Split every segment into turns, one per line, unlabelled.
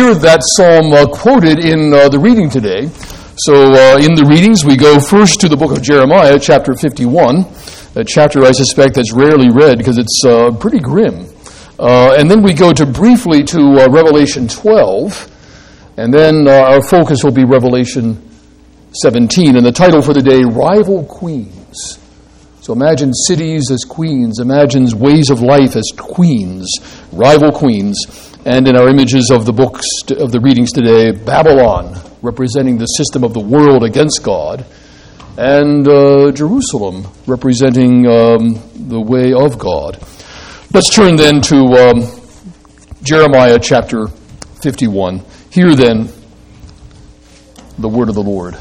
hear that psalm quoted in the reading today. So in the readings, we go first to the book of Jeremiah, chapter 51, a chapter I suspect that's rarely read because it's pretty grim. And then we go briefly to Revelation 12, and then our focus will be Revelation 17, and the title for the day, Rival Queens. So imagine cities as queens, imagine ways of life as queens, rival queens. And in our images of the books, of the readings today, Babylon, representing the system of the world against God, and Jerusalem, representing the way of God. Let's turn then to Jeremiah chapter 51. Hear then the word of the Lord.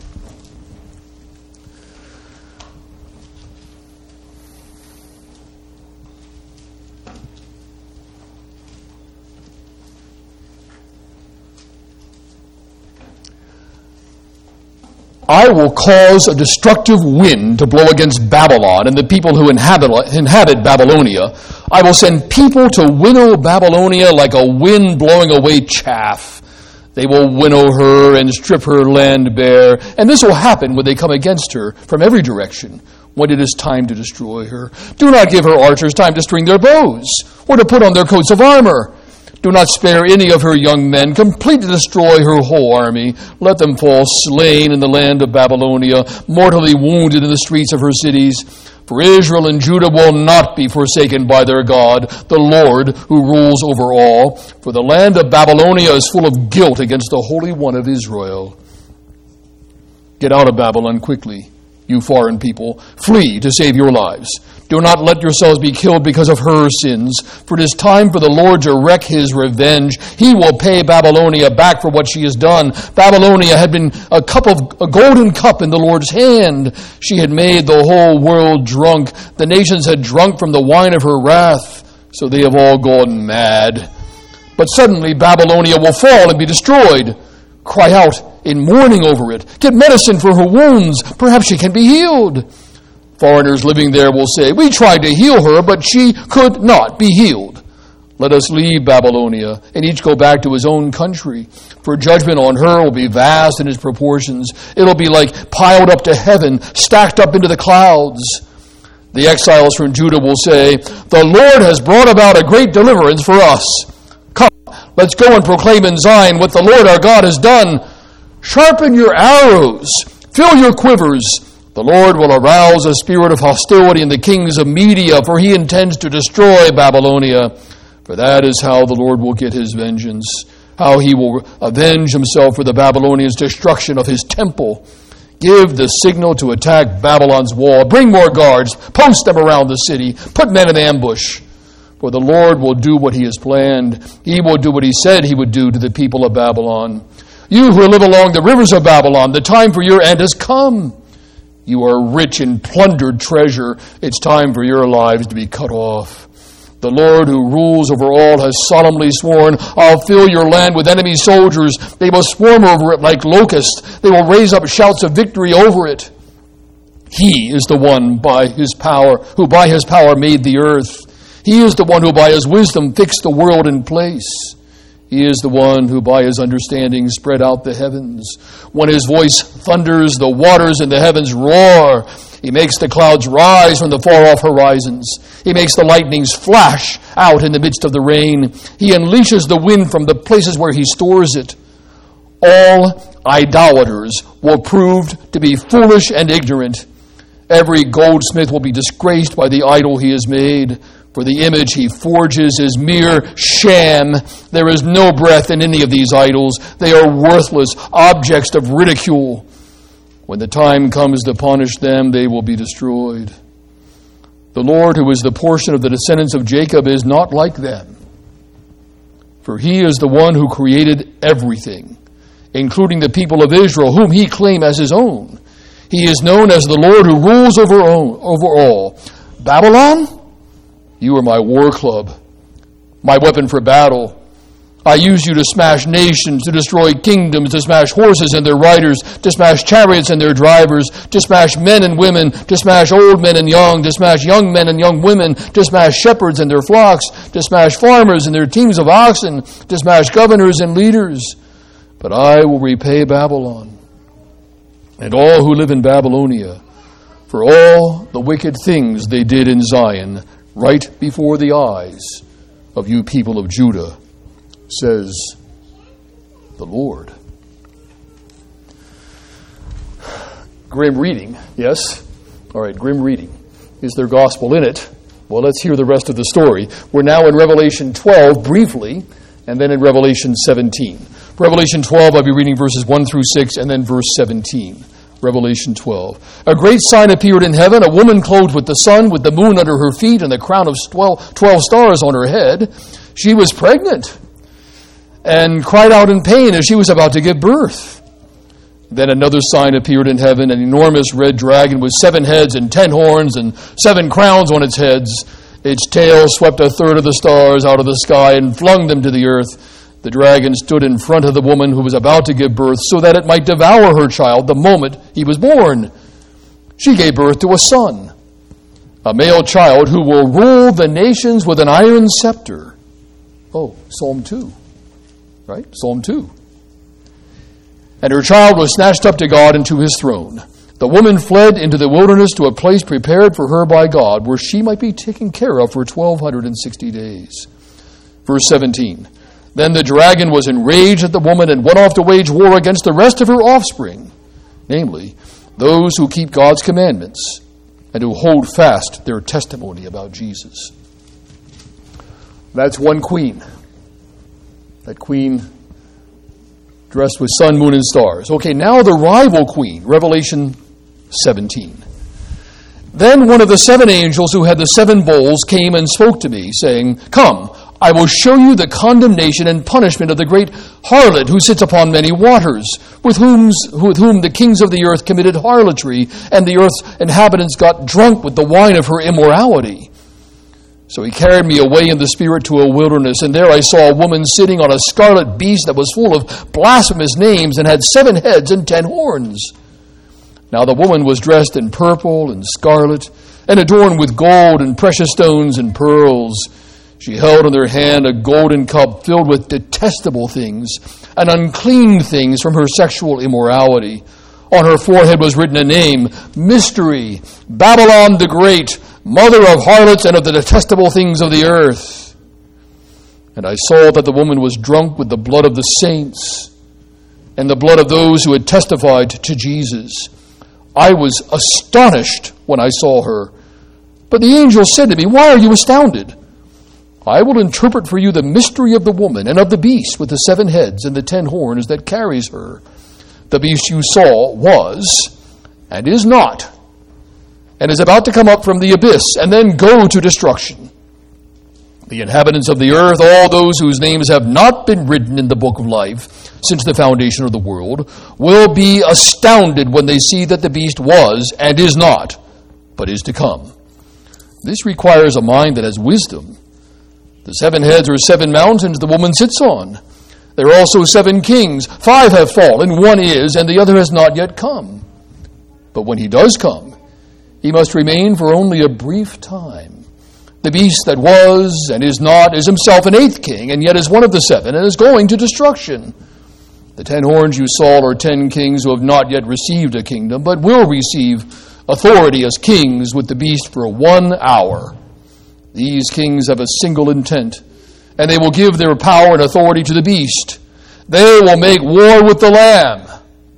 I will cause a destructive wind to blow against Babylon and the people who inhabit Babylonia. I will send people to winnow Babylonia like a wind blowing away chaff. They will winnow her and strip her land bare. And this will happen when they come against her from every direction, when it is time to destroy her. Do not give her archers time to string their bows or to put on their coats of armor. Do not spare any of her young men. Completely destroy her whole army. Let them fall slain in the land of Babylonia, mortally wounded in the streets of her cities. For Israel and Judah will not be forsaken by their God, the Lord who rules over all. For the land of Babylonia is full of guilt against the Holy One of Israel. Get out of Babylon quickly, you foreign people. Flee to save your lives. Do not let yourselves be killed because of her sins, for it is time for the Lord to wreak his revenge. He will pay Babylonia back for what she has done. Babylonia had been a golden cup in the Lord's hand. She had made the whole world drunk. The nations had drunk from the wine of her wrath, so they have all gone mad. But suddenly Babylonia will fall and be destroyed. Cry out in mourning over it. Get medicine for her wounds. Perhaps she can be healed. Foreigners living there will say, we tried to heal her, but she could not be healed. Let us leave Babylonia and each go back to his own country. For judgment on her will be vast in its proportions. It'll be like piled up to heaven, stacked up into the clouds. The exiles from Judah will say, the Lord has brought about a great deliverance for us. Come, let's go and proclaim in Zion what the Lord our God has done. Sharpen your arrows, fill your quivers. The Lord will arouse a spirit of hostility in the kings of Media, for he intends to destroy Babylonia. For that is how the Lord will get his vengeance, how he will avenge himself for the Babylonians' destruction of his temple. Give the signal to attack Babylon's wall. Bring more guards. Post them around the city. Put men in ambush. For the Lord will do what he has planned. He will do what he said he would do to the people of Babylon. You who live along the rivers of Babylon, the time for your end has come. You are rich in plundered treasure. It's time for your lives to be cut off. The Lord who rules over all has solemnly sworn, I'll fill your land with enemy soldiers. They will swarm over it like locusts. They will raise up shouts of victory over it. He is the one who by his power made the earth. He is the one who by his wisdom fixed the world in place. He is the one who by his understanding spread out the heavens. When his voice thunders, the waters in the heavens roar. He makes the clouds rise from the far-off horizons. He makes the lightnings flash out in the midst of the rain. He unleashes the wind from the places where he stores it. All idolaters will prove to be foolish and ignorant. Every goldsmith will be disgraced by the idol he has made. For the image he forges is mere sham. There is no breath in any of these idols. They are worthless objects of ridicule. When the time comes to punish them, they will be destroyed. The Lord, who is the portion of the descendants of Jacob, is not like them. For he is the one who created everything, including the people of Israel, whom he claimed as his own. He is known as the Lord who rules over all. Babylon? You are my war club, my weapon for battle. I use you to smash nations, to destroy kingdoms, to smash horses and their riders, to smash chariots and their drivers, to smash men and women, to smash old men and young, to smash young men and young women, to smash shepherds and their flocks, to smash farmers and their teams of oxen, to smash governors and leaders. But I will repay Babylon and all who live in Babylonia for all the wicked things they did in Zion, right before the eyes of you people of Judah, says the Lord. Grim reading, yes? All right, grim reading. Is there gospel in it? Well, let's hear the rest of the story. We're now in Revelation 12, briefly, and then in Revelation 17. Revelation 12, I'll be reading verses 1 through 6, and then verse 17. Revelation 12. A great sign appeared in heaven, a woman clothed with the sun, with the moon under her feet, and a crown of 12 stars on her head. She was pregnant and cried out in pain as she was about to give birth. Then another sign appeared in heaven, an enormous red dragon with 7 heads and 10 horns and 7 crowns on its heads. Its tail swept a third of the stars out of the sky and flung them to the earth. The dragon stood in front of the woman who was about to give birth so that it might devour her child the moment he was born. She gave birth to a son, a male child who will rule the nations with an iron scepter. Oh, Psalm 2. Right? Psalm 2. And her child was snatched up to God and to his throne. The woman fled into the wilderness to a place prepared for her by God, where she might be taken care of for 1,260 days. Verse 17. Then the dragon was enraged at the woman and went off to wage war against the rest of her offspring, namely, those who keep God's commandments and who hold fast their testimony about Jesus. That's one queen. That queen dressed with sun, moon, and stars. Okay, now the rival queen, Revelation 17. Then one of the 7 angels who had the 7 bowls came and spoke to me, saying, Come, I will show you the condemnation and punishment of the great harlot who sits upon many waters, with whom the kings of the earth committed harlotry, and the earth's inhabitants got drunk with the wine of her immorality. So he carried me away in the spirit to a wilderness, and there I saw a woman sitting on a scarlet beast that was full of blasphemous names and had 7 heads and 10 horns. Now the woman was dressed in purple and scarlet, and adorned with gold and precious stones and pearls. She held in her hand a golden cup filled with detestable things and unclean things from her sexual immorality. On her forehead was written a name, Mystery, Babylon the Great, mother of harlots and of the detestable things of the earth. And I saw that the woman was drunk with the blood of the saints and the blood of those who had testified to Jesus. I was astonished when I saw her. But the angel said to me, Why are you astounded? I will interpret for you the mystery of the woman and of the beast with the 7 heads and the 10 horns that carries her. The beast you saw was and is not, and is about to come up from the abyss and then go to destruction. The inhabitants of the earth, all those whose names have not been written in the book of life since the foundation of the world, will be astounded when they see that the beast was and is not, but is to come. This requires a mind that has wisdom. The 7 heads are 7 mountains the woman sits on. There are also 7 kings. 5 have fallen, 1 is, and the other has not yet come. But when he does come, he must remain for only a brief time. The beast that was and is not is himself an 8th king, and yet is one of the 7, and is going to destruction. The 10 horns you saw are 10 kings who have not yet received a kingdom, but will receive authority as kings with the beast for 1 hour. These kings have a single intent, and they will give their power and authority to the beast. They will make war with the Lamb.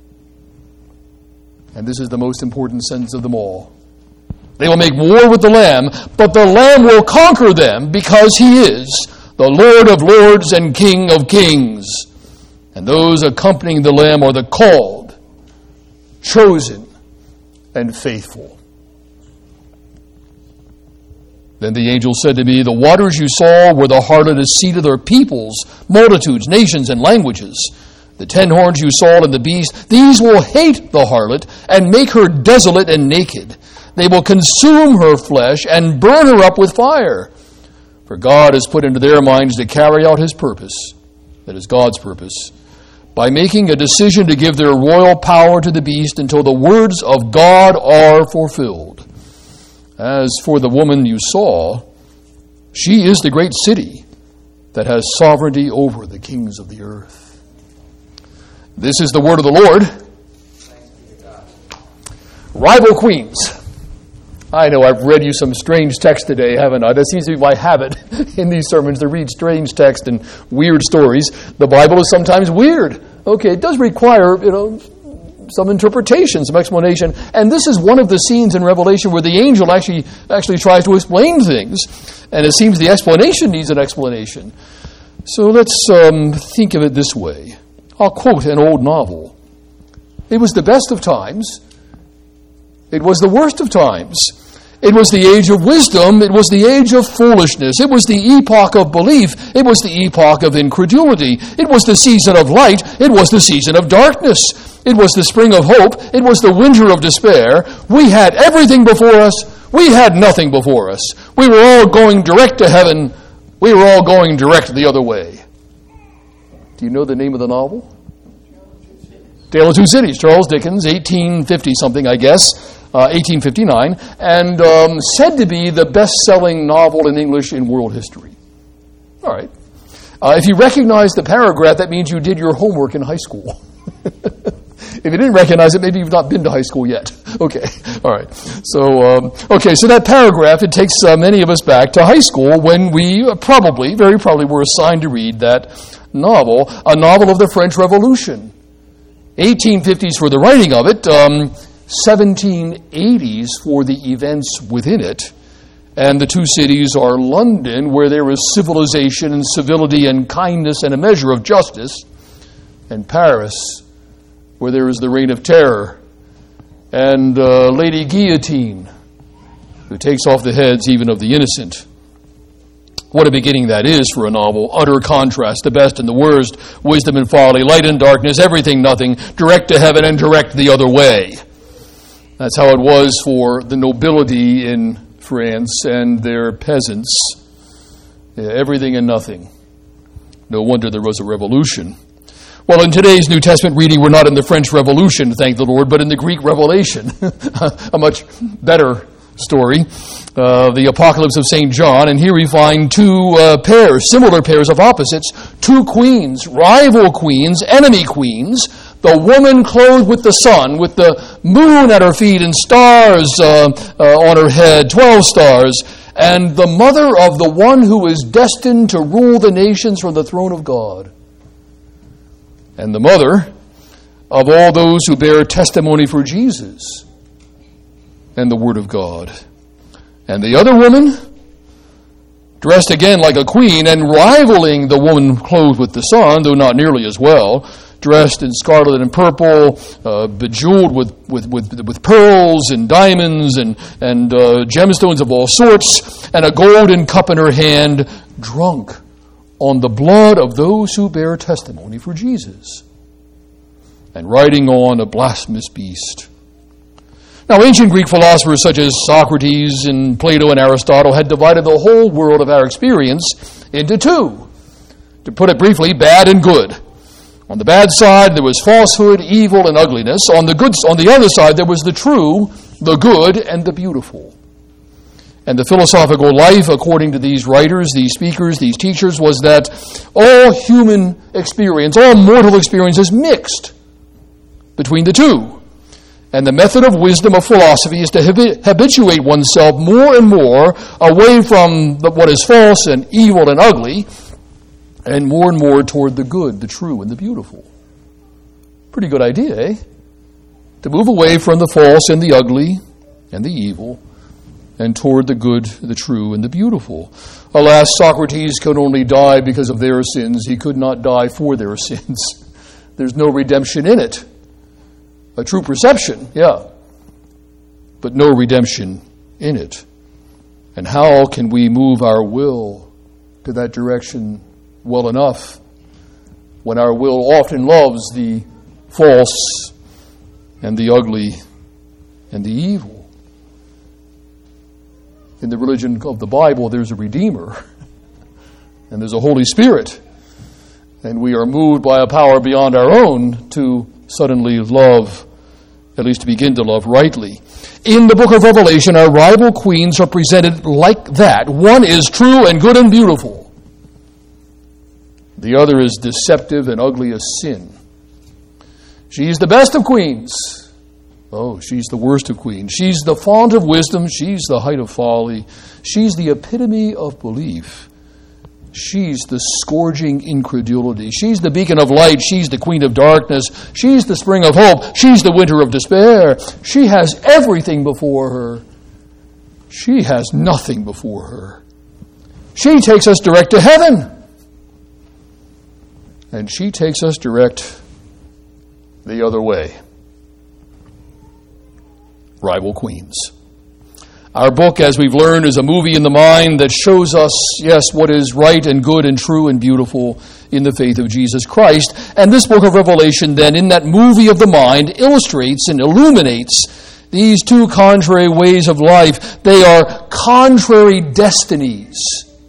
And this is the most important sentence of them all. They will make war with the Lamb, but the Lamb will conquer them because he is the Lord of lords and King of kings. And those accompanying the Lamb are the called, chosen, and faithful. Then the angel said to me, The waters you saw where the harlot is seated are peoples, multitudes, nations, and languages. The 10 horns you saw in the beast, these will hate the harlot and make her desolate and naked. They will consume her flesh and burn her up with fire. For God has put into their minds to carry out his purpose. that is God's purpose, by making a decision to give their royal power to the beast until the words of God are fulfilled. As for the woman you saw, she is the great city that has sovereignty over the kings of the earth. This is the word of the Lord. Rival queens. I know I've read you some strange text today, haven't I? That seems to be my habit in these sermons, to read strange text and weird stories. The Bible is sometimes weird. Okay, it does require, some interpretation, some explanation. And this is one of the scenes in Revelation where the angel actually tries to explain things. And it seems the explanation needs an explanation. So let's think of it this way. I'll quote an old novel. It was the best of times. It was the worst of times. It was the age of wisdom. It was the age of foolishness. It was the epoch of belief. It was the epoch of incredulity. It was the season of light. It was the season of darkness. It was the spring of hope. It was the winter of despair. We had everything before us. We had nothing before us. We were all going direct to heaven. We were all going direct the other way. Do you know the name of the novel? Tale of Two Cities, Charles Dickens, 1850-something, I guess, 1859, and said to be the best-selling novel in English in world history. All right. If you recognize the paragraph, that means you did your homework in high school. If you didn't recognize it, maybe you've not been to high school yet. Okay, all right. So that paragraph, it takes many of us back to high school when we very probably were assigned to read that novel, a novel of the French Revolution. 1850s for the writing of it, 1780s for the events within it. And the two cities are London, where there is civilization and civility and kindness and a measure of justice, and Paris, where there is the reign of terror, and Lady Guillotine, who takes off the heads even of the innocent. What a beginning that is for a novel. Utter contrast, the best and the worst, wisdom and folly, light and darkness, everything, nothing, direct to heaven and direct the other way. That's how it was for the nobility in France and their peasants. Everything and nothing. No wonder there was a revolution. Well, in today's New Testament reading, we're not in the French Revolution, thank the Lord, but in the Greek Revelation. A much better story. The Apocalypse of St. John, and here we find two similar pairs of opposites, two queens, rival queens, enemy queens, the woman clothed with the sun, with the moon at her feet and stars on her head, 12 stars, and the mother of the one who is destined to rule the nations from the throne of God, and the mother of all those who bear testimony for Jesus and the Word of God. And the other woman, dressed again like a queen and rivaling the woman clothed with the sun, though not nearly as well, dressed in scarlet and purple, bejeweled with pearls and diamonds and gemstones of all sorts, and a golden cup in her hand, drunk on the blood of those who bear testimony for Jesus, and riding on a blasphemous beast. Now, ancient Greek philosophers such as Socrates and Plato and Aristotle had divided the whole world of our experience into two. To put it briefly, bad and good. On the bad side, there was falsehood, evil, and ugliness. On the other side, there was the true, the good, and the beautiful. And the philosophical life, according to these writers, these speakers, these teachers, was that all human experience, all mortal experience is mixed between the two. And the method of wisdom of philosophy is to habituate oneself more and more away from what is false and evil and ugly, and more toward the good, the true, and the beautiful. Pretty good idea, eh? To move away from the false and the ugly and the evil, and toward the good, the true, and the beautiful. Alas, Socrates could only die because of their sins. He could not die for their sins. There's no redemption in it. A true perception, yeah, but no redemption in it. And how can we move our will to that direction well enough when our will often loves the false and the ugly and the evil? In the religion of the Bible, there's a Redeemer, and there's a Holy Spirit, And we are moved by a power beyond our own to suddenly love, at least to begin to love rightly. In the book of Revelation, our rival queens are presented like that. One is true and good and beautiful. The other is deceptive and ugly as sin. She's the best of queens. Oh, she's the worst of queens. She's the font of wisdom. She's the height of folly. She's the epitome of belief. She's the scourging incredulity. She's the beacon of light. She's the queen of darkness. She's the spring of hope. She's the winter of despair. She has everything before her. She has nothing before her. She takes us direct to heaven. And she takes us direct the other way. Rival queens. Our book, as we've learned, is a movie in the mind that shows us, yes, what is right and good and true and beautiful in the faith of Jesus Christ. And this book of Revelation, then, in that movie of the mind, illustrates and illuminates these two contrary ways of life. They are contrary destinies.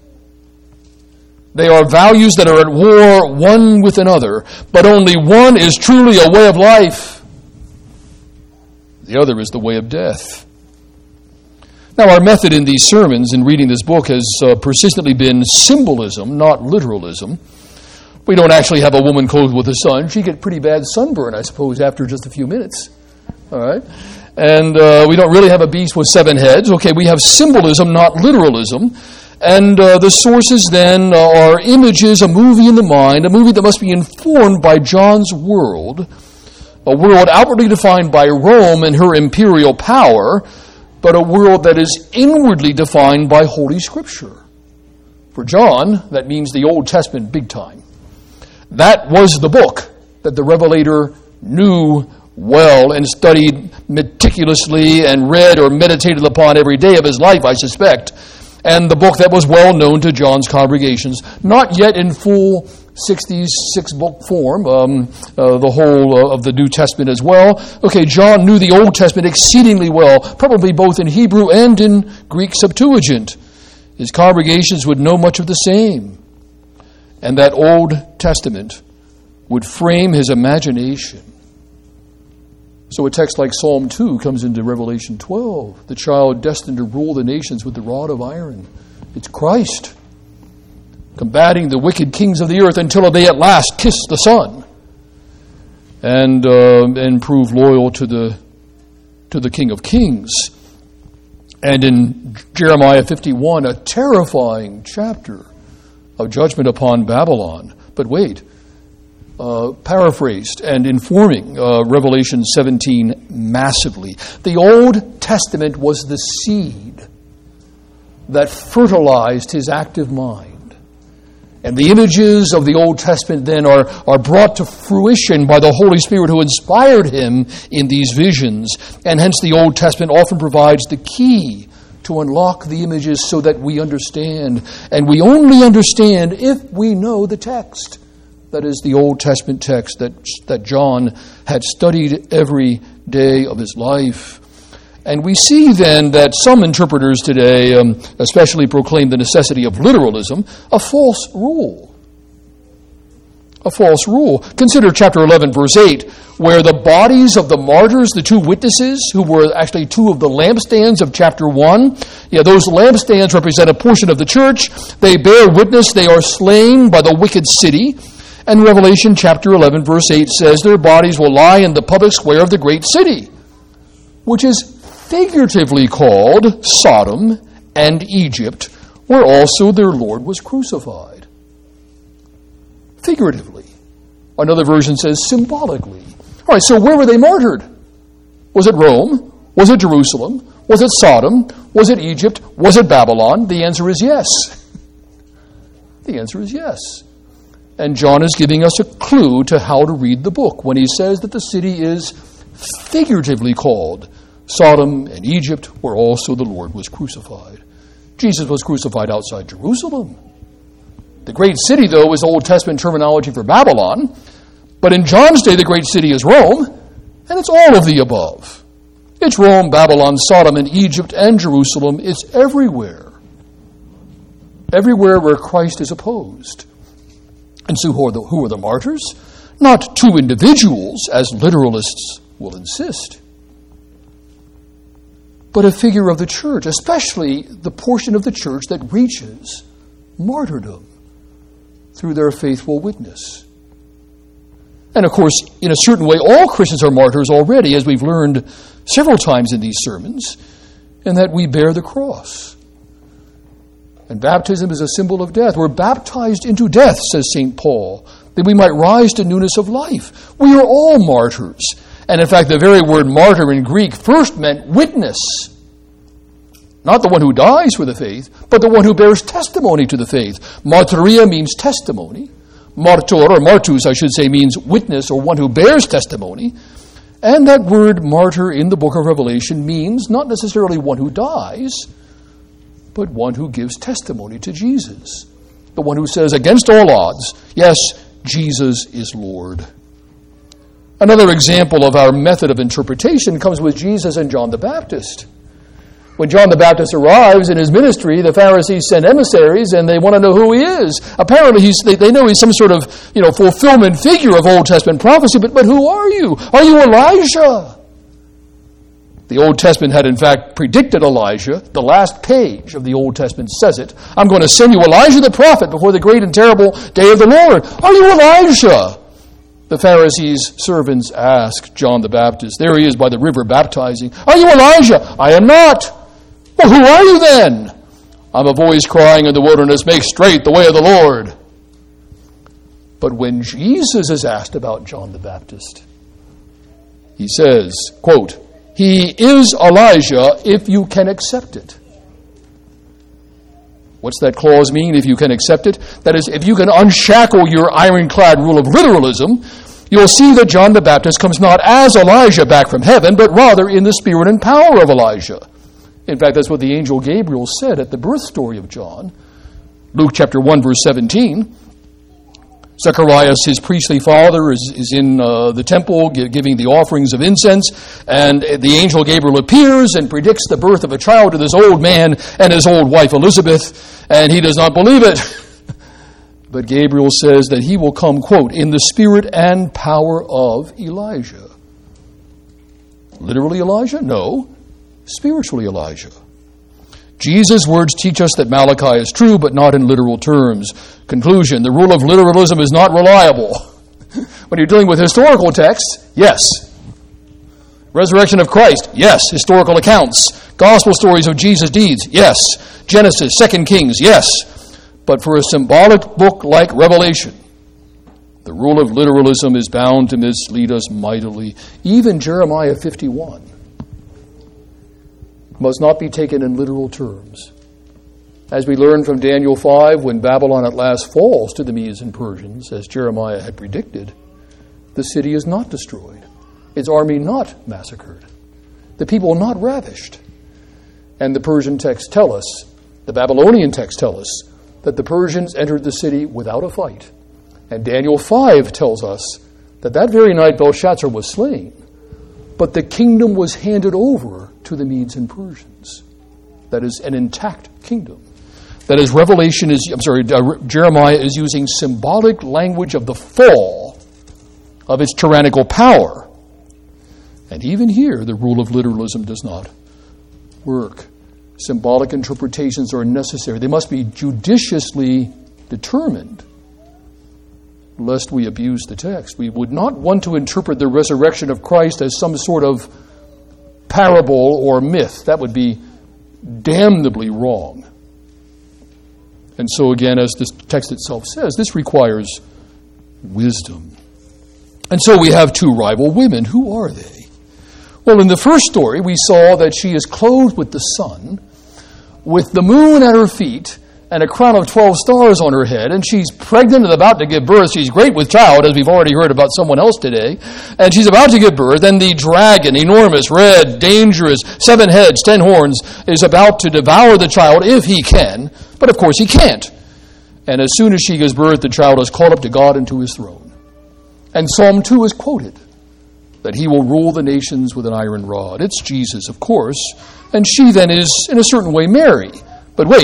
They are values that are at war one with another, but only one is truly a way of life. The other is the way of death. Now, our method in these sermons, in reading this book, has persistently been symbolism, not literalism. We don't actually have a woman clothed with the sun. She'd get pretty bad sunburn, I suppose, after just a few minutes. All right? And we don't really have a beast with 7 heads. Okay, we have symbolism, not literalism. And the sources then are images, a movie in the mind, a movie that must be informed by John's world, a world outwardly defined by Rome and her imperial power, but a world that is inwardly defined by Holy Scripture. For John, that means the Old Testament big time. That was the book that the Revelator knew well and studied meticulously and read or meditated upon every day of his life, I suspect. And the book that was well known to John's congregations, not yet in full 66-book form, the whole of the New Testament as well. Okay, John knew the Old Testament exceedingly well, probably both in Hebrew and in Greek Septuagint. His congregations would know much of the same. And that Old Testament would frame his imagination. So a text like Psalm 2 comes into Revelation 12. The child destined to rule the nations with the rod of iron. It's Christ, combating the wicked kings of the earth until they at last kiss the Son and prove loyal to the King of Kings. And in Jeremiah 51, a terrifying chapter of judgment upon Babylon. But wait, paraphrased and informing Revelation 17 massively. The Old Testament was the seed that fertilized his active mind. And the images of the Old Testament then are brought to fruition by the Holy Spirit who inspired him in these visions. And hence the Old Testament often provides the key to unlock the images so that we understand. And we only understand if we know the text. That is the Old Testament text that John had studied every day of his life. And we see then that some interpreters today especially proclaim the necessity of literalism, a false rule. A false rule. Consider chapter 11, verse 8, where the bodies of the martyrs, the 2 witnesses, who were actually 2 of the lampstands of chapter 1, those lampstands represent a portion of the church. They bear witness, they are slain by the wicked city. And Revelation chapter 11, verse 8 says, their bodies will lie in the public square of the great city, which is figuratively called Sodom and Egypt, where also their Lord was crucified. Figuratively. Another version says symbolically. All right, so where were they martyred? Was it Rome? Was it Jerusalem? Was it Sodom? Was it Egypt? Was it Babylon? The answer is yes. The answer is yes. And John is giving us a clue to how to read the book when he says that the city is figuratively called Sodom and Egypt, where also the Lord was crucified. Jesus was crucified outside Jerusalem. The great city, though, is Old Testament terminology for Babylon. But in John's day, the great city is Rome, and it's all of the above. It's Rome, Babylon, Sodom, and Egypt, and Jerusalem. It's everywhere. Everywhere where Christ is opposed. And so who are the martyrs? Not two individuals, as literalists will insist, but a figure of the church, especially the portion of the church that reaches martyrdom through their faithful witness. And of course, in a certain way, all Christians are martyrs already, as we've learned several times in these sermons, in that we bear the cross. And baptism is a symbol of death. We're baptized into death, says St. Paul, that we might rise to newness of life. We are all martyrs. And in fact, the very word martyr in Greek first meant witness. Not the one who dies for the faith, but the one who bears testimony to the faith. Martyria means testimony. Martor, or martus, I should say, means witness or one who bears testimony. And that word martyr in the book of Revelation means not necessarily one who dies, but one who gives testimony to Jesus. The one who says against all odds, yes, Jesus is Lord. Another example of our method of interpretation comes with Jesus and John the Baptist. When John the Baptist arrives in his ministry, the Pharisees send emissaries and they want to know who he is. Apparently, they know he's some sort of fulfillment figure of Old Testament prophecy, but who are you? Are you Elijah? The Old Testament had in fact predicted Elijah. The last page of the Old Testament says it. I'm going to send you Elijah the prophet before the great and terrible day of the Lord. Are you Elijah? The Pharisees' servants asked John the Baptist. There he is by the river baptizing. Are you Elijah? I am not. Well, who are you then? I'm a voice crying in the wilderness, make straight the way of the Lord. But when Jesus is asked about John the Baptist, he says, quote, he is Elijah if you can accept it. What's that clause mean, if you can accept it? That is, if you can unshackle your ironclad rule of literalism, you'll see that John the Baptist comes not as Elijah back from heaven, but rather in the spirit and power of Elijah. In fact, that's what the angel Gabriel said at the birth story of John. Luke chapter 1, verse 17. Zacharias, his priestly father, is in the temple giving the offerings of incense, and the angel Gabriel appears and predicts the birth of a child to this old man and his old wife Elizabeth, and he does not believe it. But Gabriel says that he will come, quote, in the spirit and power of Elijah. Literally Elijah? No. Spiritually Elijah. Jesus' words teach us that Malachi is true, but not in literal terms. Conclusion, the rule of literalism is not reliable. When you're dealing with historical texts, yes. Resurrection of Christ, yes. Historical accounts. Gospel stories of Jesus' deeds, yes. Genesis, 2 Kings, yes. But for a symbolic book like Revelation, the rule of literalism is bound to mislead us mightily. Even Jeremiah 51 must not be taken in literal terms. As we learn from Daniel 5, when Babylon at last falls to the Medes and Persians, as Jeremiah had predicted, the city is not destroyed, its army not massacred, the people not ravished. And the Persian texts tell us, the Babylonian texts tell us, that the Persians entered the city without a fight. And Daniel 5 tells us that that very night Belshazzar was slain, but the kingdom was handed over to the Medes and Persians. That is an intact kingdom. That is, Jeremiah is using symbolic language of the fall of its tyrannical power. And even here, the rule of literalism does not work. Symbolic interpretations are necessary. They must be judiciously determined, lest we abuse the text. We would not want to interpret the resurrection of Christ as some sort of parable or myth. That would be damnably wrong. And so again, as this text itself says, this requires wisdom. And so we have two rival women. Who are they? Well, in the first story, we saw that she is clothed with the sun, with the moon at her feet, and a crown of 12 stars on her head, and she's pregnant and about to give birth. She's great with child, as we've already heard about someone else today. And she's about to give birth, and the dragon, enormous, red, dangerous, 7 heads, 10 horns, is about to devour the child if he can. But of course he can't. And as soon as she gives birth, the child is caught up to God and to his throne. And Psalm 2 is quoted, that he will rule the nations with an iron rod. It's Jesus, of course. And she then is, in a certain way, Mary. But wait,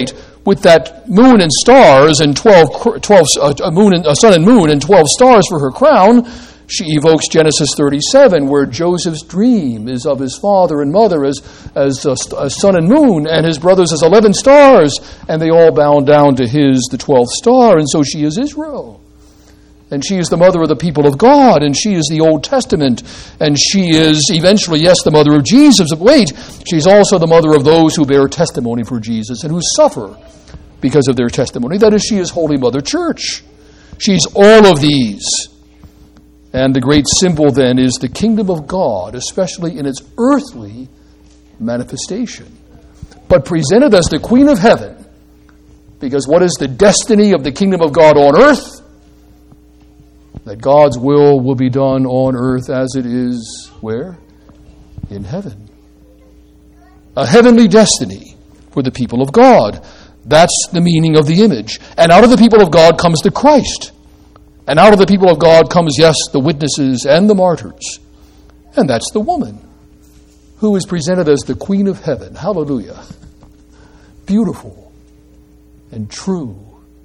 with that moon and stars and 12 sun and moon and 12 stars for her crown, she evokes Genesis 37, where Joseph's dream is of his father and mother as sun and moon, and his brothers as 11 stars, and they all bow down to the 12th star, and so she is Israel. And she is the mother of the people of God, and she is the Old Testament, and she is eventually, yes, the mother of Jesus. But wait, she's also the mother of those who bear testimony for Jesus and who suffer because of their testimony. That is, she is Holy Mother Church. She's all of these. And the great symbol then is the kingdom of God, especially in its earthly manifestation, but presented as the Queen of Heaven. Because what is the destiny of the kingdom of God on earth? That God's will be done on earth as it is, where? In heaven. A heavenly destiny for the people of God. That's the meaning of the image. And out of the people of God comes the Christ. And out of the people of God comes, yes, the witnesses and the martyrs. And that's the woman who is presented as the Queen of Heaven. Hallelujah. Beautiful and true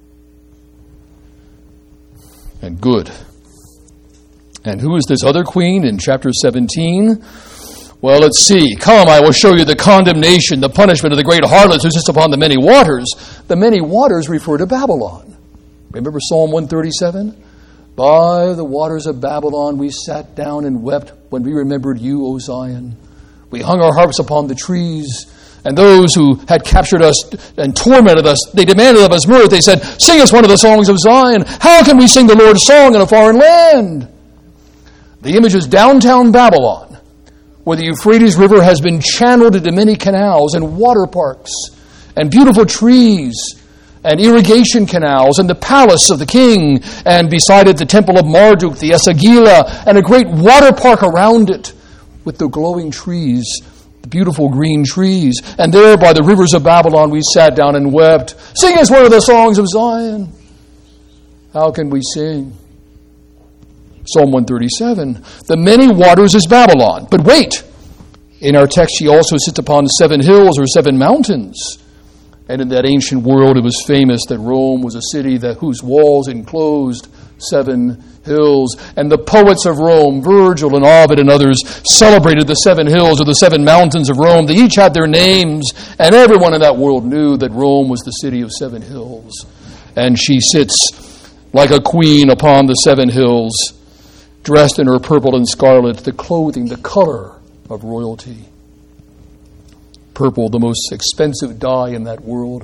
and good. And who is this other queen in chapter 17? Well, let's see. Come, I will show you the condemnation, the punishment of the great harlot who sits upon the many waters. The many waters refer to Babylon. Remember Psalm 137? By the waters of Babylon we sat down and wept when we remembered you, O Zion. We hung our harps upon the trees, and those who had captured us and tormented us, they demanded of us mirth. They said, sing us one of the songs of Zion. How can we sing the Lord's song in a foreign land? The image is downtown Babylon, where the Euphrates River has been channeled into many canals and water parks and beautiful trees and irrigation canals, and the palace of the king, and beside it the temple of Marduk, the Esagila, and a great water park around it with the glowing trees, the beautiful green trees. And there by the rivers of Babylon we sat down and wept. Sing us one of the songs of Zion. How can we sing? Psalm 137. The many waters is Babylon. But wait, in our text she also sits upon 7 hills or 7 mountains. And in that ancient world, it was famous that Rome was a city whose walls enclosed 7 hills. And the poets of Rome, Virgil and Ovid and others, celebrated the 7 hills or the 7 mountains of Rome. They each had their names, and everyone in that world knew that Rome was the city of 7 hills. And she sits like a queen upon the 7 hills, dressed in her purple and scarlet, the clothing, the color of royalty. Purple, the most expensive dye in that world.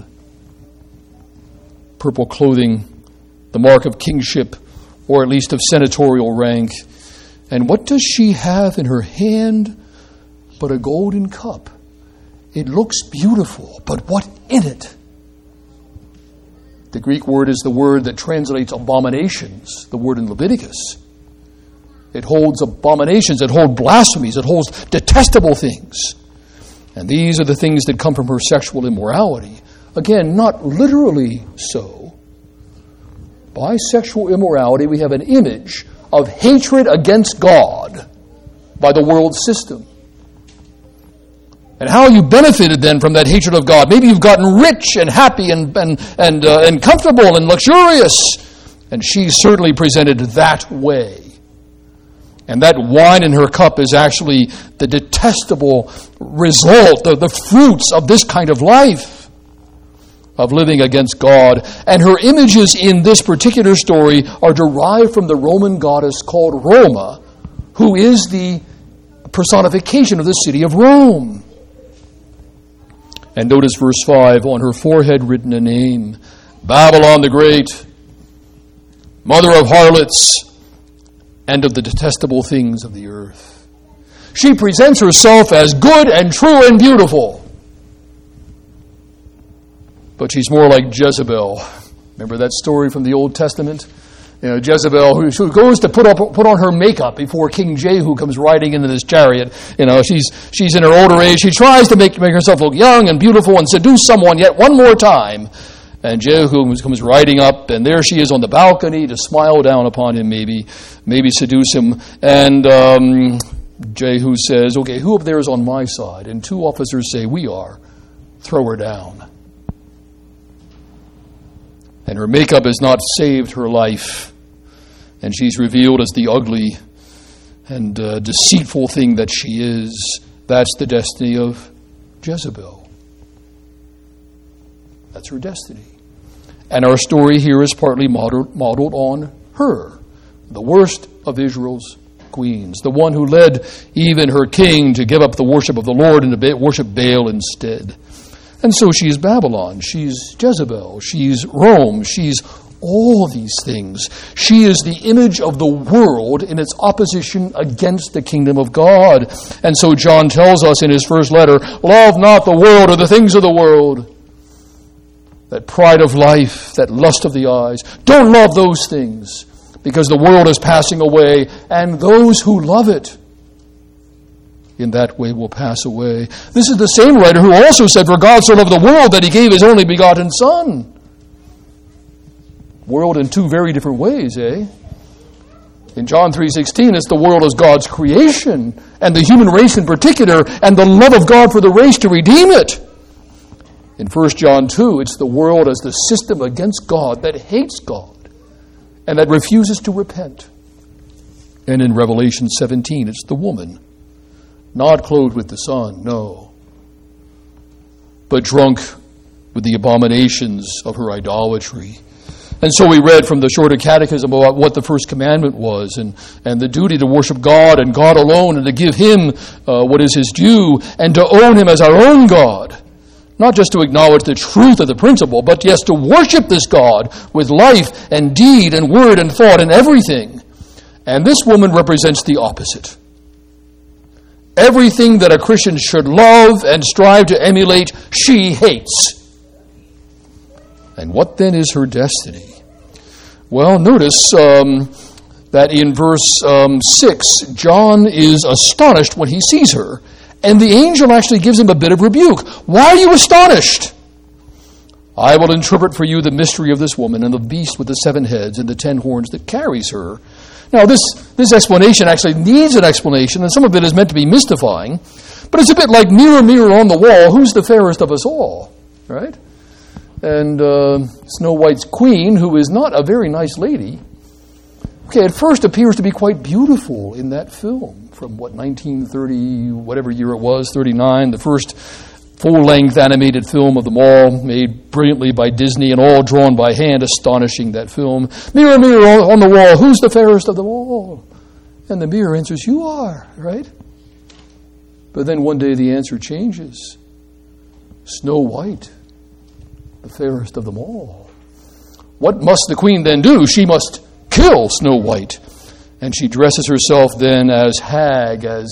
Purple clothing, the mark of kingship, or at least of senatorial rank. And what does she have in her hand but a golden cup? It looks beautiful, but what in it? The Greek word is the word that translates abominations, the word in Leviticus. It holds abominations, it holds blasphemies, it holds detestable things. And these are the things that come from her sexual immorality. Again, not literally so. By sexual immorality, we have an image of hatred against God by the world system. And how you benefited then from that hatred of God. Maybe you've gotten rich and happy and comfortable and luxurious. And she certainly presented that way. And that wine in her cup is actually the detestable result, the fruits of this kind of life, of living against God. And her images in this particular story are derived from the Roman goddess called Roma, who is the personification of the city of Rome. And notice verse 5, on her forehead written a name, Babylon the Great, mother of harlots, and of the detestable things of the earth. She presents herself as good and true and beautiful. But she's more like Jezebel. Remember that story from the Old Testament? You know, Jezebel, who goes to put on her makeup before King Jehu comes riding into this chariot. You know, she's in her older age. She tries to make herself look young and beautiful and seduce someone yet one more time. And Jehu comes riding up, and there she is on the balcony to smile down upon him, maybe seduce him. And Jehu says, okay, who up there is on my side? And 2 officers say, we are. Throw her down. And her makeup has not saved her life. And she's revealed as the ugly and deceitful thing that she is. That's the destiny of Jezebel. That's her destiny. And our story here is partly modeled on her, the worst of Israel's queens, the one who led even her king to give up the worship of the Lord and to worship Baal instead. And so she's Babylon, she's Jezebel, she's Rome, she's all these things. She is the image of the world in its opposition against the kingdom of God. And so John tells us in his first letter, love not the world or the things of the world. That pride of life, that lust of the eyes. Don't love those things, because the world is passing away, and those who love it in that way will pass away. This is the same writer who also said, for God so loved the world that he gave his only begotten Son. World in two very different ways, eh? In John 3:16, it's the world as God's creation, and the human race in particular, and the love of God for the race to redeem it. In 1 John 2, it's the world as the system against God that hates God and that refuses to repent. And in Revelation 17, it's the woman, not clothed with the sun, no, but drunk with the abominations of her idolatry. And so we read from the Shorter Catechism about what the first commandment was, and the duty to worship God and God alone, and to give him what is his due, and to own him as our own God. Not just to acknowledge the truth of the principle, but yes, to worship this God with life and deed and word and thought and everything. And this woman represents the opposite. Everything that a Christian should love and strive to emulate, she hates. And what then is her destiny? Well, notice that in verse 6, John is astonished when he sees her. And the angel actually gives him a bit of rebuke. Why are you astonished? I will interpret for you the mystery of this woman and the beast with the 7 heads and the 10 horns that carries her. Now, this explanation actually needs an explanation, and some of it is meant to be mystifying. But it's a bit like mirror, mirror on the wall, who's the fairest of us all, right? And Snow White's queen, who is not a very nice lady, at first appears to be quite beautiful in that film from, 1930, whatever year it was, 39, the first full-length animated film of them all, made brilliantly by Disney and all drawn by hand, astonishing, that film. Mirror, mirror on the wall, who's the fairest of them all? And the mirror answers, you are, right? But then one day the answer changes. Snow White, the fairest of them all. What must the queen then do? She must kill Snow White. And she dresses herself then as hag, as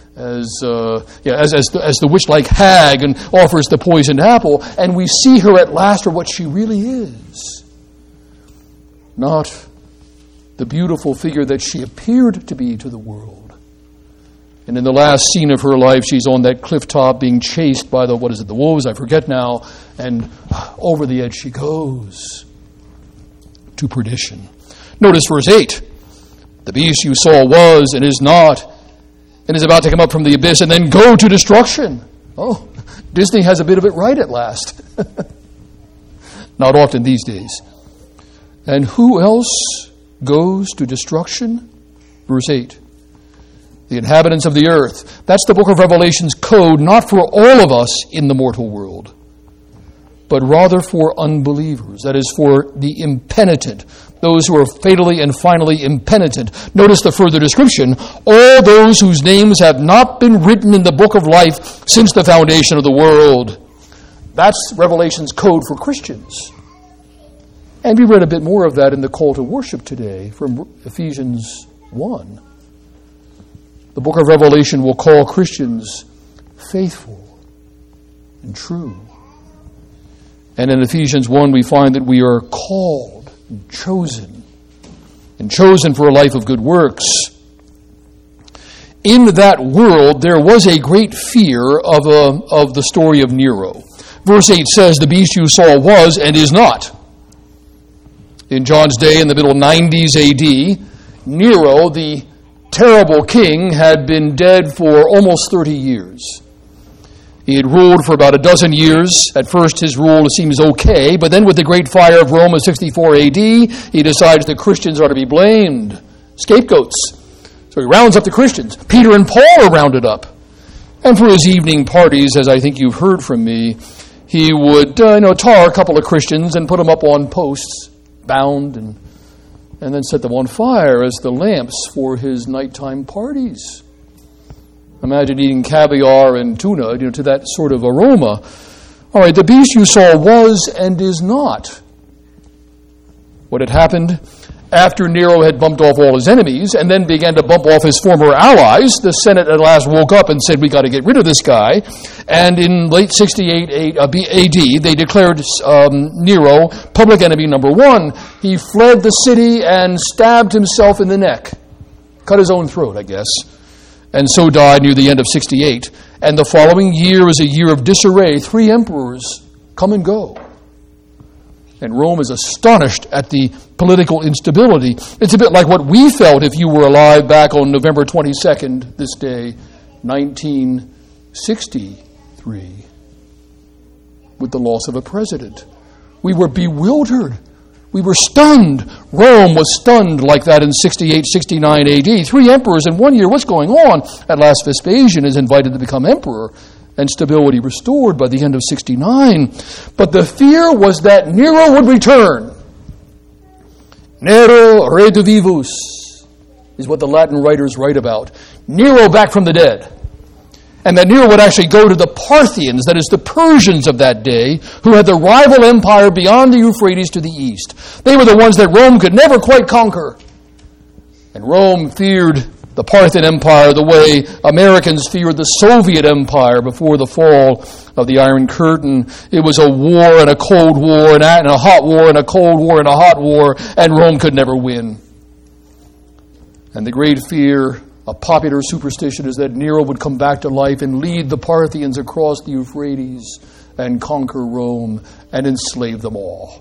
the witch-like hag, and offers the poisoned apple. And we see her at last for what she really is. Not the beautiful figure that she appeared to be to the world. And in the last scene of her life, she's on that cliff top being chased by the wolves, I forget now, and over the edge she goes to perdition. Notice verse 8. The beast you saw was and is not, and is about to come up from the abyss and then go to destruction. Oh, Disney has a bit of it right at last. Not often these days. And who else goes to destruction? Verse 8. The inhabitants of the earth. That's the book of Revelation's code, not for all of us in the mortal world, but rather for unbelievers. That is, for the impenitent, those who are fatally and finally impenitent. Notice the further description. All those whose names have not been written in the book of life since the foundation of the world. That's Revelation's code for Christians. And we read a bit more of that in the call to worship today from Ephesians 1. The book of Revelation will call Christians faithful and true. And in Ephesians 1 we find that we are called and chosen for a life of good works. In that world there was a great fear of the story of Nero. Verse 8 says, the beast you saw was and is not. In John's day, in the middle 90s AD, Nero, the terrible king, had been dead for almost 30 years. He had ruled for about a dozen years. At first, his rule seems okay, but then with the Great Fire of Rome in 64 AD, he decides that Christians are to be blamed, scapegoats. So he rounds up the Christians. Peter and Paul are rounded up. And for his evening parties, as I think you've heard from me, he would tar a couple of Christians and put them up on posts, bound, and then set them on fire as the lamps for his nighttime parties. Imagine eating caviar and tuna, to that sort of aroma. All right, the beast you saw was and is not. What had happened after Nero had bumped off all his enemies and then began to bump off his former allies, the Senate at last woke up and said, we got to get rid of this guy. And in late 68 AD, they declared Nero public enemy number one. He fled the city and stabbed himself in the neck. Cut his own throat, I guess. And so died near the end of 68. And the following year was a year of disarray. 3 emperors come and go. And Rome is astonished at the political instability. It's a bit like what we felt if you were alive back on November 22nd, this day, 1963, with the loss of a president. We were bewildered. We were stunned. Rome was stunned like that in 68, 69 AD. 3 emperors in 1 year. What's going on? At last, Vespasian is invited to become emperor, and stability restored by the end of 69. But the fear was that Nero would return. Nero redivivus is what the Latin writers write about. Nero back from the dead. And that Nero would actually go to the Parthians, that is the Persians of that day, who had the rival empire beyond the Euphrates to the east. They were the ones that Rome could never quite conquer. And Rome feared the Parthian Empire the way Americans feared the Soviet Empire before the fall of the Iron Curtain. It was a war and a cold war and a hot war and a cold war and a hot war, and Rome could never win. And the great fear, a popular superstition, is that Nero would come back to life and lead the Parthians across the Euphrates and conquer Rome and enslave them all.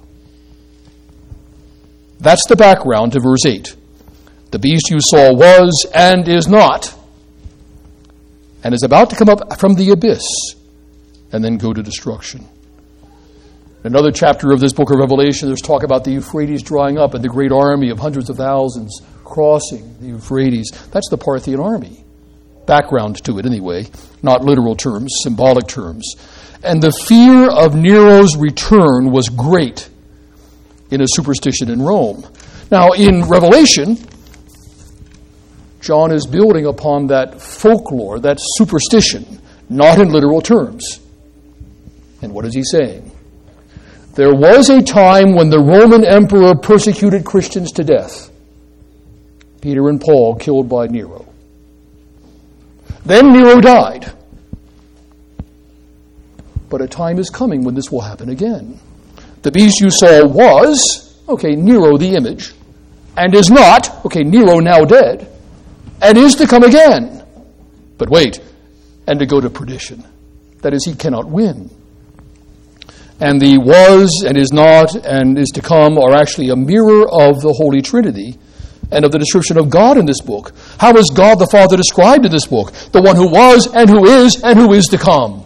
That's the background to verse 8. The beast you saw was and is not, and is about to come up from the abyss and then go to destruction. Another chapter of this book of Revelation, there's talk about the Euphrates drying up and the great army of hundreds of thousands crossing the Euphrates. That's the Parthian army. Background to it anyway, not literal terms, symbolic terms. And the fear of Nero's return was great in a superstition in Rome. Now, in Revelation, John is building upon that folklore, that superstition, not in literal terms. And what is he saying? There was a time when the Roman emperor persecuted Christians to death. Peter and Paul killed by Nero. Then Nero died. But a time is coming when this will happen again. The beast you saw was, Nero the image, and is not, Nero now dead, and is to come again. But wait, and to go to perdition. That is, he cannot win. And the was and is not and is to come are actually a mirror of the Holy Trinity and of the description of God in this book. How is God the Father described in this book? The one who was and who is to come.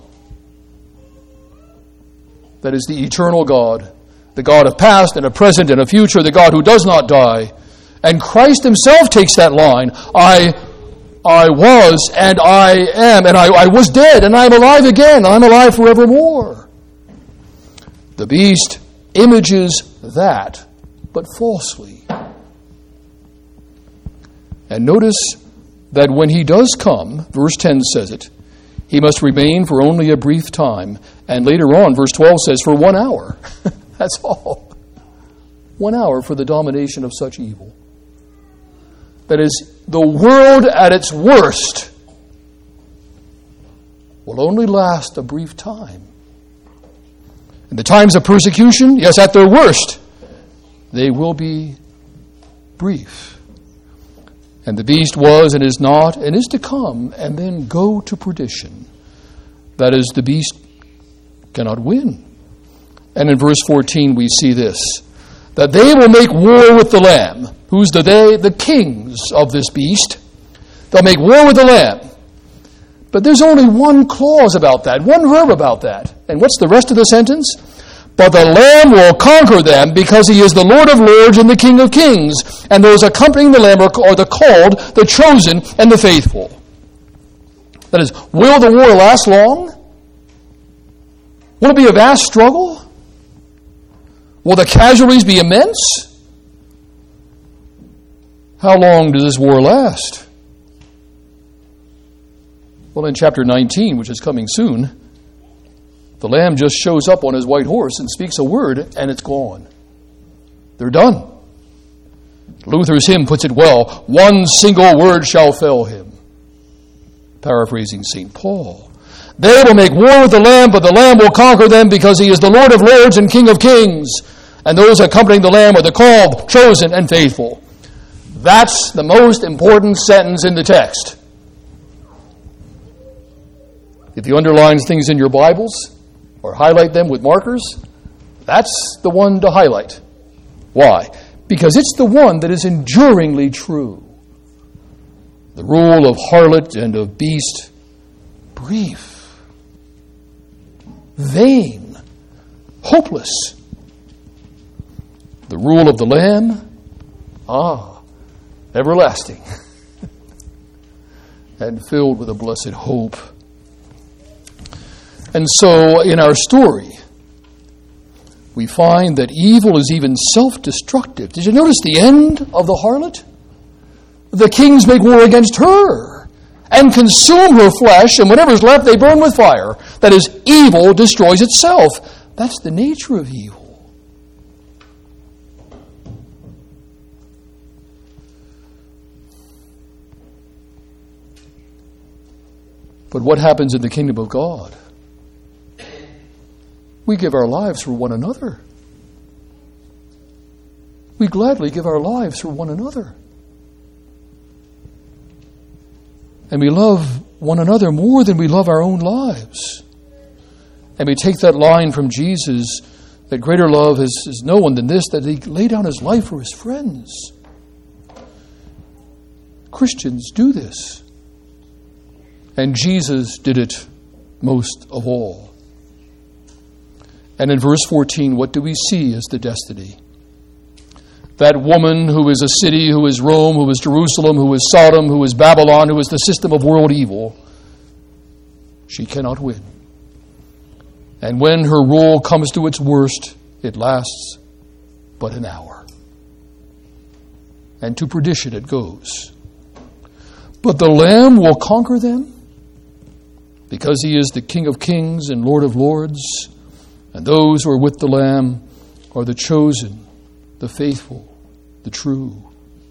That is the eternal God, the God of past and of present and of future, the God who does not die. And Christ himself takes that line. I was and I am, and I was dead and I am alive again. I'm alive forevermore. The beast images that, but falsely. And notice that when he does come, verse 10 says it, he must remain for only a brief time. And later on, verse 12 says, for 1 hour. That's all. 1 hour for the domination of such evil. That is, the world at its worst will only last a brief time. In the times of persecution, yes, at their worst, they will be brief. And the beast was and is not and is to come and then go to perdition. That is, the beast cannot win. And in verse 14 we see this, that they will make war with the Lamb. Who's the they? The kings of this beast. They'll make war with the Lamb. But there's only one clause about that, one verb about that. And what's the rest of the sentence? But the Lamb will conquer them because he is the Lord of lords and the King of kings. And those accompanying the Lamb are the called, the chosen, and the faithful. That is, will the war last long? Will it be a vast struggle? Will the casualties be immense? How long does this war last? Well, in chapter 19, which is coming soon, the Lamb just shows up on his white horse and speaks a word, and it's gone. They're done. Luther's hymn puts it well, one single word shall fell him. Paraphrasing St. Paul. They will make war with the Lamb, but the Lamb will conquer them because he is the Lord of lords and King of kings. And those accompanying the Lamb are the called, chosen, and faithful. That's the most important sentence in the text. If you underline things in your Bibles or highlight them with markers, that's the one to highlight. Why? Because it's the one that is enduringly true. The rule of harlot and of beast, brief, vain, hopeless. The rule of the Lamb, everlasting, and filled with a blessed hope. And so, in our story, we find that evil is even self-destructive. Did you notice the end of the harlot? The kings make war against her and consume her flesh, and whatever's left they burn with fire. That is, evil destroys itself. That's the nature of evil. But what happens in the kingdom of God? We give our lives for one another. We gladly give our lives for one another. And we love one another more than we love our own lives. And we take that line from Jesus, that greater love is no one than this, that he laid down his life for his friends. Christians do this. And Jesus did it most of all. And in verse 14, what do we see as the destiny? That woman who is a city, who is Rome, who is Jerusalem, who is Sodom, who is Babylon, who is the system of world evil, she cannot win. And when her rule comes to its worst, it lasts but an hour. And to perdition it goes. But the Lamb will conquer them because he is the King of kings and Lord of lords. And those who are with the Lamb are the chosen, the faithful, the true.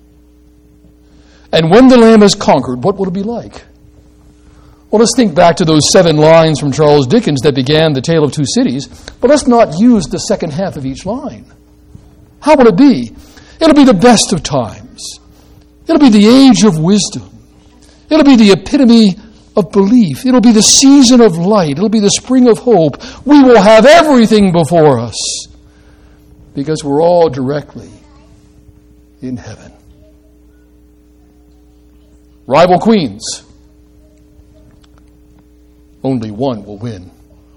And when the Lamb is conquered, what will it be like? Well, let's think back to those 7 lines from Charles Dickens that began The Tale of Two Cities, but let's not use the second half of each line. How will it be? It'll be the best of times. It'll be the age of wisdom. It'll be the epitome of belief. It'll be the season of light. It'll be the spring of hope. We will have everything before us because we're all directly in heaven. Rival queens. Only one will win.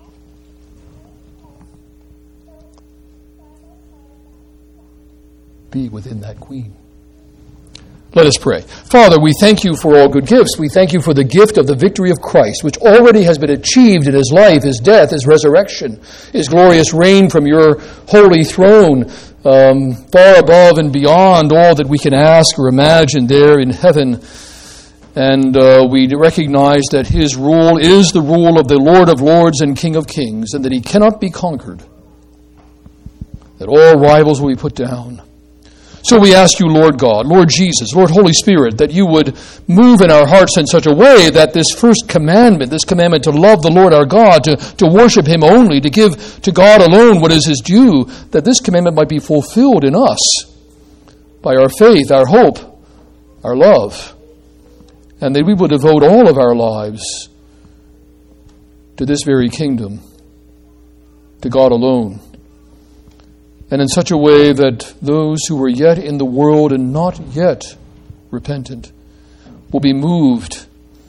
Be within that queen. Let us pray. Father, we thank you for all good gifts. We thank you for the gift of the victory of Christ, which already has been achieved in his life, his death, his resurrection, his glorious reign from your holy throne, far above and beyond all that we can ask or imagine there in heaven. And we recognize that his rule is the rule of the Lord of lords and King of kings, and that he cannot be conquered, that all rivals will be put down. So we ask you, Lord God, Lord Jesus, Lord Holy Spirit, that you would move in our hearts in such a way that this first commandment, this commandment to love the Lord our God, to worship him only, to give to God alone what is his due, that this commandment might be fulfilled in us by our faith, our hope, our love, and that we will devote all of our lives to this very kingdom, to God alone. And in such a way that those who are yet in the world and not yet repentant will be moved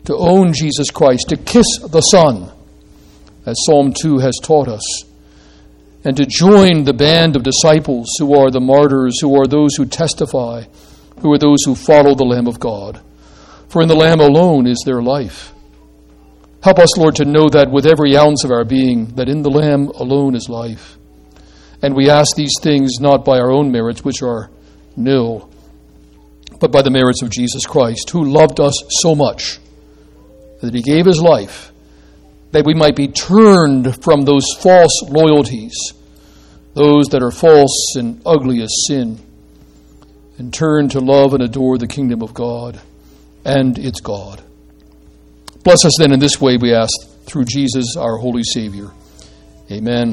to own Jesus Christ, to kiss the Son, as Psalm 2 has taught us, and to join the band of disciples who are the martyrs, who are those who testify, who are those who follow the Lamb of God. For in the Lamb alone is their life. Help us, Lord, to know that with every ounce of our being, that in the Lamb alone is life. And we ask these things not by our own merits, which are nil, but by the merits of Jesus Christ, who loved us so much that he gave his life, that we might be turned from those false loyalties, those that are false and ugly as sin, and turn to love and adore the kingdom of God and its God. Bless us then in this way, we ask, through Jesus, our holy Savior. Amen.